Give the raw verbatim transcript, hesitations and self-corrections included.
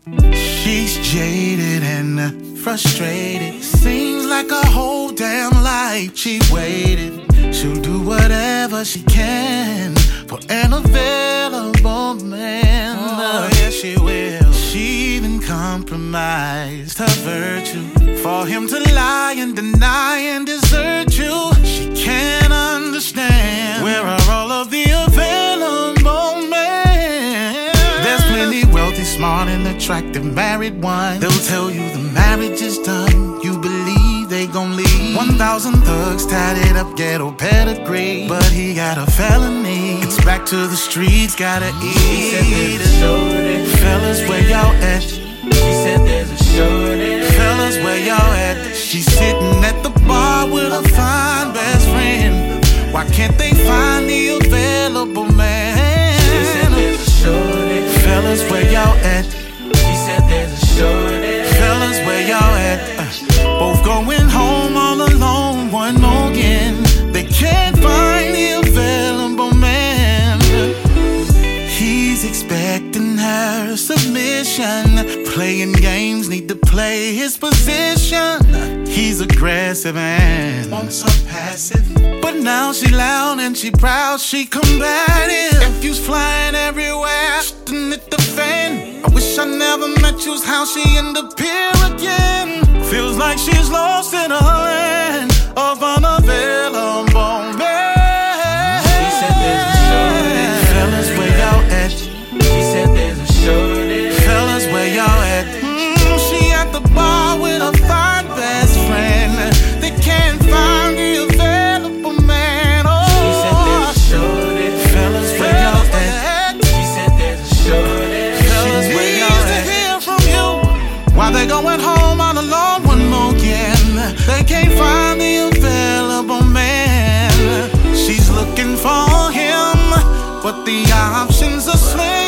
She's jaded and frustrated. Seems like a whole damn life she waited. She'll do whatever she can for an available man. Oh, yes, she will. She even compromised her virtue for him to lie and deny and desert you. She can't understand, where are all of the available men? There's plenty wealthy, smart, and attractive married ones. They'll tell you the marriage is done. You believe they gon' leave. One thousand thugs tatted up, ghetto pedigree, but he got a felony. It's back to the streets, gotta eat. She said there's a shortage. Fellas, where y'all at? She said there's a shortage. Fellas, where y'all at? She's sitting at the bar with a fine best friend. Why can't they find the available man? She said there's a shortage. Fellas, where y'all at? She said there's a shortage. Fellas, where y'all at? Uh, both going home all alone, one more again. They can't find the available man. He's expecting her submission. Playing games, need to play his position. He's aggressive and wants her passive, but now she loud and she proud, she combative. Infuse flying everywhere, shitting at the fan. I wish I never met you's how she end up here again. Feels like she's lost in a land of unavailable men. She said there's a shortage. Fellas, where y'all at? She said there's a shortage. Fellas, where y'all at? Mm, she at the bar with a fine best friend. They can't find the available man. Oh, she said there's a shortage. Fellas, where y'all at? She said there's a shortage. Fellas, where y'all at? She needs to hear from you. While they going home all alone one more again, they can't find the available man. She's looking for him, but the options are slim.